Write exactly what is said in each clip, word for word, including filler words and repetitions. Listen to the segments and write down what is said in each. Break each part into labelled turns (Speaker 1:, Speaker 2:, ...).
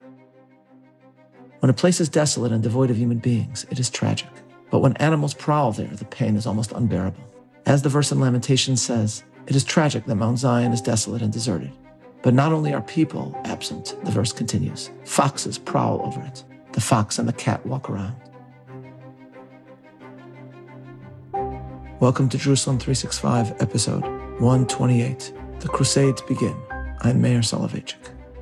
Speaker 1: When a place is desolate and devoid of human beings, it is tragic. But when animals prowl there, the pain is almost unbearable. As the verse in Lamentations says, it is tragic that Mount Zion is desolate and deserted. But not only are people absent, the verse continues, foxes prowl over it. The fox and the cat walk around. Welcome to Jerusalem three sixty-five, episode one twenty-eight. The Crusades begin. I'm Meir Soloveichik.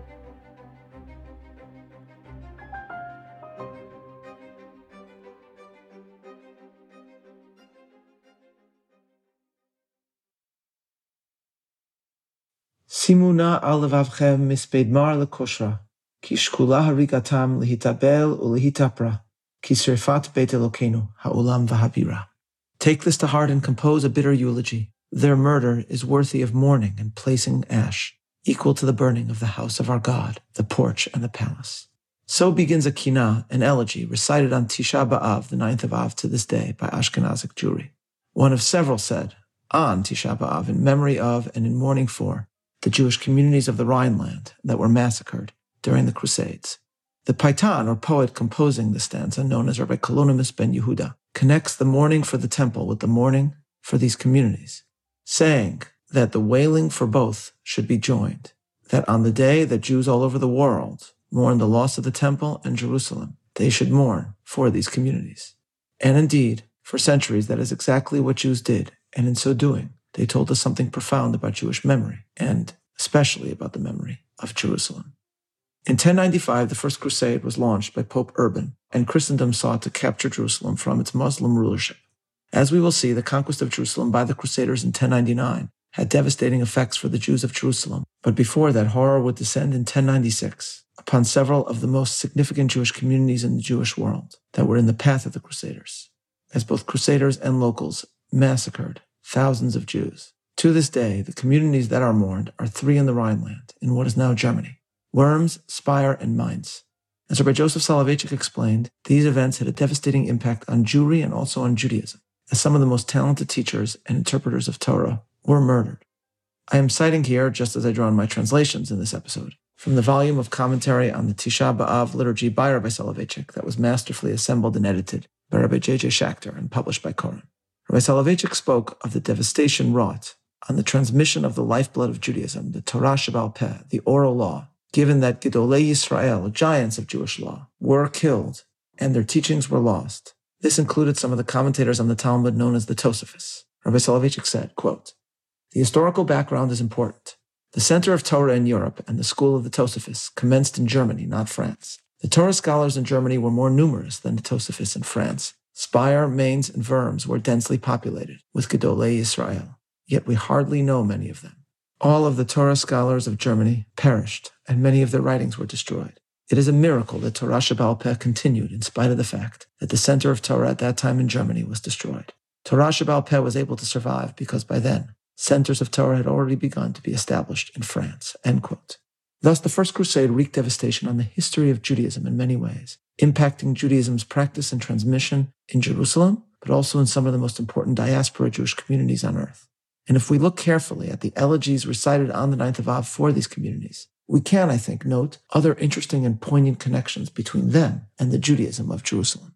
Speaker 1: Simuna al levavchem mispedmar lekoshra, ki shkula harigatam lehitabel ulehitapra, ki srefat beit Elokeinu ha'olam v'habira. Take this to heart and compose a bitter eulogy. Their murder is worthy of mourning and placing ash, equal to the burning of the house of our God, the porch and the palace. So begins a kinah, an elegy, recited on Tisha B'Av, the ninth of Av, to this day by Ashkenazic Jewry. One of several said, on Tisha B'Av, in memory of and in mourning for the Jewish communities of the Rhineland that were massacred during the Crusades. The Paitan, or poet composing the stanza, known as Rabbi Kalonymus ben Yehuda, connects the mourning for the temple with the mourning for these communities, saying that the wailing for both should be joined, that on the day that Jews all over the world mourn the loss of the temple and Jerusalem, they should mourn for these communities. And indeed, for centuries, that is exactly what Jews did, and in so doing, they told us something profound about Jewish memory, and especially about the memory of Jerusalem. In ten ninety-five, the First Crusade was launched by Pope Urban, and Christendom sought to capture Jerusalem from its Muslim rulership. As we will see, the conquest of Jerusalem by the Crusaders in ten ninety-nine had devastating effects for the Jews of Jerusalem, but before that, horror would descend in ten ninety-six upon several of the most significant Jewish communities in the Jewish world that were in the path of the Crusaders, as both Crusaders and locals massacred thousands of Jews. To this day, the communities that are mourned are three in the Rhineland, in what is now Germany: Worms, Speyer, and Mainz. As Rabbi Joseph Soloveitchik explained, these events had a devastating impact on Jewry and also on Judaism, as some of the most talented teachers and interpreters of Torah were murdered. I am citing here, just as I draw on my translations in this episode, from the volume of commentary on the Tisha B'Av liturgy by Rabbi Soloveitchik that was masterfully assembled and edited by Rabbi J J Schachter and published by Koren. Rabbi Soloveitchik spoke of the devastation wrought on the transmission of the lifeblood of Judaism, the Torah Sheba'al Peh, the oral law, given that Gedolei Yisrael, giants of Jewish law, were killed and their teachings were lost. This included some of the commentators on the Talmud known as the Tosafos. Rabbi Soloveitchik said, quote, "The historical background is important. The center of Torah in Europe and the school of the Tosafos commenced in Germany, not France. The Torah scholars in Germany were more numerous than the Tosafos in France. Speyer, Mainz, and Worms were densely populated with Gedolei Yisrael, yet we hardly know many of them. All of the Torah scholars of Germany perished, and many of their writings were destroyed. It is a miracle that Torah Sheba'al Peh continued in spite of the fact that the center of Torah at that time in Germany was destroyed. Torah Sheba'al Peh was able to survive because by then, centers of Torah had already begun to be established in France." End quote. Thus, the First Crusade wreaked devastation on the history of Judaism in many ways, impacting Judaism's practice and transmission in Jerusalem, but also in some of the most important diaspora Jewish communities on earth. And if we look carefully at the elegies recited on the ninth of Av for these communities, we can, I think, note other interesting and poignant connections between them and the Judaism of Jerusalem.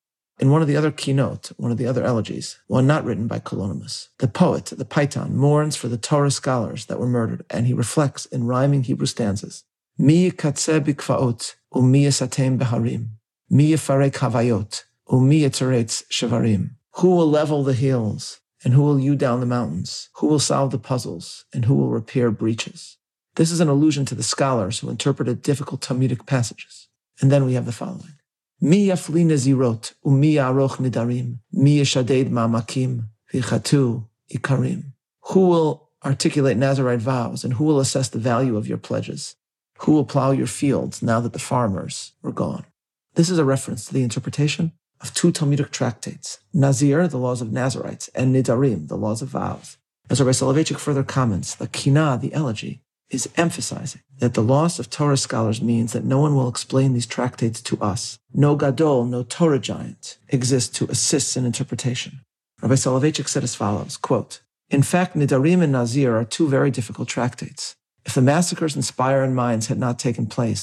Speaker 1: In one of the other keynote, one of the other elegies, one not written by Kalonymus, the poet, the Paitan, mourns for the Torah scholars that were murdered, and he reflects in rhyming Hebrew stanzas, Mi yikatzeh bikvaot, u'mi yisatem beharim, mi yifarek havayot, u'mi yitzaretz shevarim. Who will level the hills, and who will hew down the mountains? Who will solve the puzzles, and who will repair breaches? This is an allusion to the scholars who interpreted difficult Talmudic passages. And then we have the following. Mi yafli nezirot, u'mi ya'aroch nidarim, mi yishaded ma'amakim, v'chatu ikarim. Who will articulate Nazirite vows, and who will assess the value of your pledges? Who will plow your fields now that the farmers were gone? This is a reference to the interpretation of two Talmudic tractates, Nazir, the laws of Nazirites, and Nidarim, the laws of vows. As Rabbi Soloveitchik further comments, the kinah, the elegy, is emphasizing that the loss of Torah scholars means that no one will explain these tractates to us. No gadol, no Torah giant exists to assist in interpretation. Rabbi Soloveitchik said as follows, quote, "In fact, Nidarim and Nazir are two very difficult tractates. If the massacres in Speyer and Mainz had not taken place,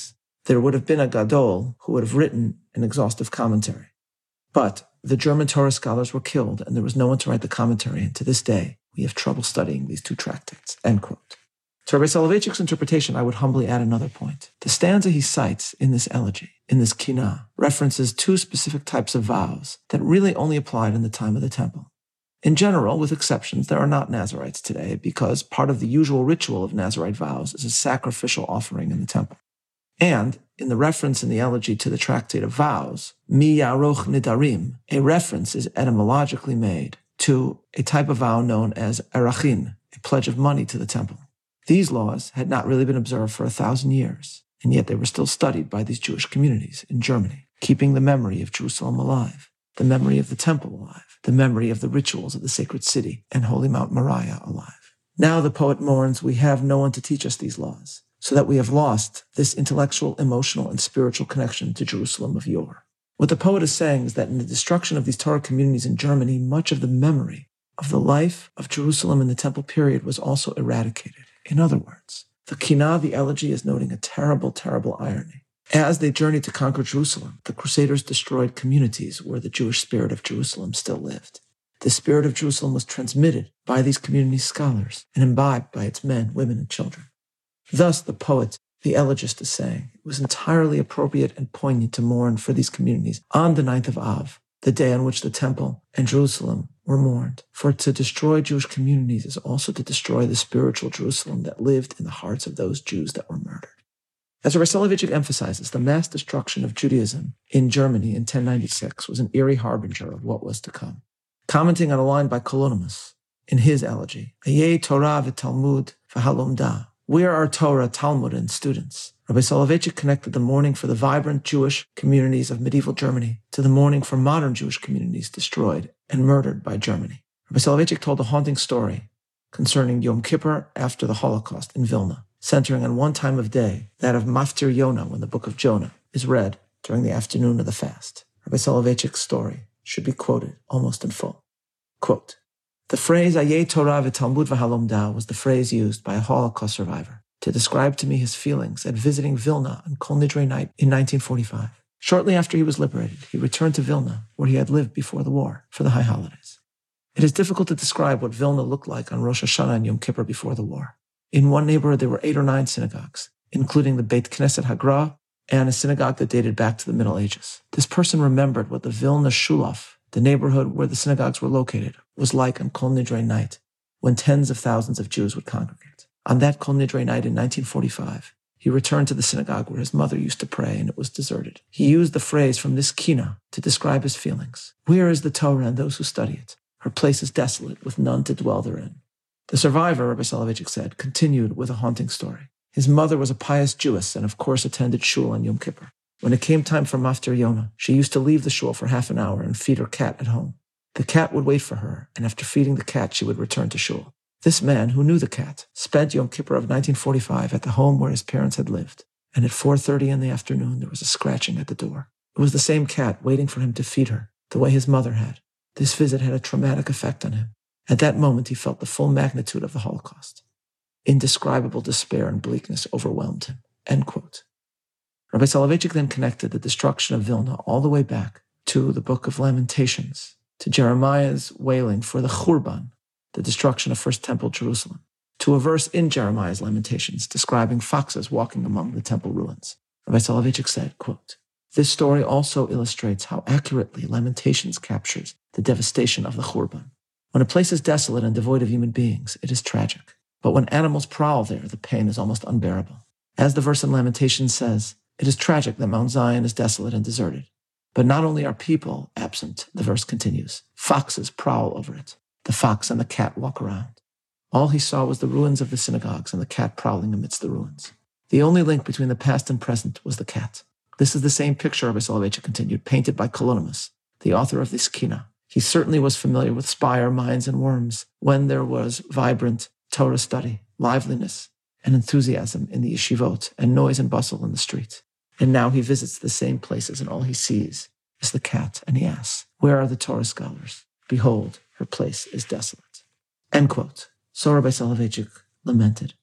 Speaker 1: there would have been a Gadol who would have written an exhaustive commentary. But the German Torah scholars were killed, and there was no one to write the commentary, and to this day, we have trouble studying these two tractates. End quote. To Rabbi Soloveitchik's interpretation, I would humbly add another point. The stanza he cites in this elegy, in this kinah, references two specific types of vows that really only applied in the time of the temple. In general, with exceptions, there are not Nazarites today because part of the usual ritual of Nazarite vows is a sacrificial offering in the temple. And in the reference in the elegy to the tractate of vows, mi yaroch nidarim, a reference is etymologically made to a type of vow known as erachin, a pledge of money to the temple. These laws had not really been observed for a thousand years, and yet they were still studied by these Jewish communities in Germany, keeping the memory of Jerusalem alive, the memory of the temple alive, the memory of the rituals of the sacred city and holy Mount Moriah alive. Now the poet mourns, we have no one to teach us these laws, so that we have lost this intellectual, emotional, and spiritual connection to Jerusalem of yore. What the poet is saying is that in the destruction of these Torah communities in Germany, much of the memory of the life of Jerusalem in the temple period was also eradicated. In other words, the kinah, the elegy, is noting a terrible, terrible irony. As they journeyed to conquer Jerusalem, the Crusaders destroyed communities where the Jewish spirit of Jerusalem still lived. The spirit of Jerusalem was transmitted by these community scholars and imbibed by its men, women, and children. Thus, the poet, the elegist, is saying it was entirely appropriate and poignant to mourn for these communities on the ninth of Av, the day on which the temple and Jerusalem were mourned. For to destroy Jewish communities is also to destroy the spiritual Jerusalem that lived in the hearts of those Jews that were murdered. As Rabbi Soloveitchik emphasizes, the mass destruction of Judaism in Germany in ten ninety-six was an eerie harbinger of what was to come. Commenting on a line by Kalonymus in his elegy, Ayeh Torah v'Talmud v'halomda, where are Torah, Talmud, and students? Rabbi Soloveitchik connected the mourning for the vibrant Jewish communities of medieval Germany to the mourning for modern Jewish communities destroyed and murdered by Germany. Rabbi Soloveitchik told a haunting story concerning Yom Kippur after the Holocaust in Vilna, centering on one time of day, that of Maftir Yonah, when the book of Jonah is read during the afternoon of the fast. Rabbi Soloveitchik's story should be quoted almost in full. Quote, the phrase Ayeh Torah v'Talmud v'halomda was the phrase used by a Holocaust survivor to describe to me his feelings at visiting Vilna on Kol Nidre night in nineteen forty-five. Shortly after he was liberated, he returned to Vilna, where he had lived before the war, for the high holidays. It is difficult to describe what Vilna looked like on Rosh Hashanah and Yom Kippur before the war. In one neighborhood, there were eight or nine synagogues, including the Beit Knesset Hagra and a synagogue that dated back to the Middle Ages. This person remembered what the Vilna Shulaf, the neighborhood where the synagogues were located, was like on Kol Nidre night, when tens of thousands of Jews would congregate. On that Kol Nidre night in nineteen forty-five, he returned to the synagogue where his mother used to pray, and it was deserted. He used the phrase from this kinah to describe his feelings. Where is the Torah and those who study it? Her place is desolate, with none to dwell therein. The survivor, Rabbi Soloveitchik said, continued with a haunting story. His mother was a pious Jewess and of course attended shul on Yom Kippur. When it came time for Maftir Yonah, she used to leave the shul for half an hour and feed her cat at home. The cat would wait for her, and after feeding the cat, she would return to shul. This man, who knew the cat, spent Yom Kippur of nineteen forty-five at the home where his parents had lived, and at four thirty in the afternoon there was a scratching at the door. It was the same cat waiting for him to feed her, the way his mother had. This visit had a traumatic effect on him. At that moment he felt the full magnitude of the Holocaust. Indescribable despair and bleakness overwhelmed him. End quote. Rabbi Soloveitchik then connected the destruction of Vilna all the way back to the Book of Lamentations, to Jeremiah's wailing for the Churban, the destruction of First Temple Jerusalem, to a verse in Jeremiah's Lamentations describing foxes walking among the temple ruins. Rabbi Soloveitchik said, quote, this story also illustrates how accurately Lamentations captures the devastation of the Churban. When a place is desolate and devoid of human beings, it is tragic. But when animals prowl there, the pain is almost unbearable. As the verse in Lamentations says, it is tragic that Mount Zion is desolate and deserted. But not only are people absent, the verse continues, foxes prowl over it. The fox and the cat walk around. All he saw was the ruins of the synagogues and the cat prowling amidst the ruins. The only link between the past and present was the cat. This is the same picture, Rabbi Soloveitchik continued, painted by Kalonymus, the author of this kinah. He certainly was familiar with spire, mines, and worms when there was vibrant Torah study, liveliness, and enthusiasm in the yeshivot, and noise and bustle in the street. And now he visits the same places, and all he sees is the cat, and he asks, where are the Torah scholars? Behold, her place is desolate. End quote. So Rabbi Soloveitchik lamented.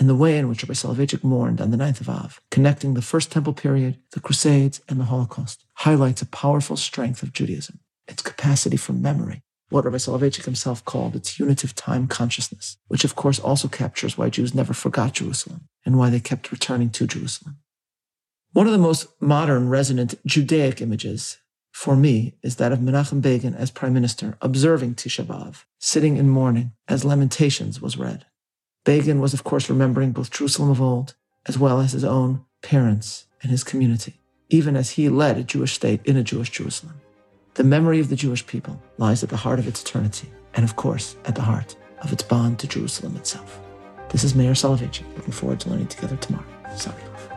Speaker 1: and the way in which Rabbi Soloveitchik mourned on the ninth of Av, connecting the First Temple period, the Crusades, and the Holocaust, highlights a powerful strength of Judaism, its capacity for memory, what Rabbi Soloveitchik himself called its unitive time consciousness, which of course also captures why Jews never forgot Jerusalem and why they kept returning to Jerusalem. One of the most modern, resonant Judaic images for me is that of Menachem Begin as prime minister, observing Tisha B'Av, sitting in mourning as Lamentations was read. Begin was, of course, remembering both Jerusalem of old, as well as his own parents and his community, even as he led a Jewish state in a Jewish Jerusalem. The memory of the Jewish people lies at the heart of its eternity, and of course, at the heart of its bond to Jerusalem itself. This is Meir Soloveitchik, looking forward to learning together tomorrow. Sorry.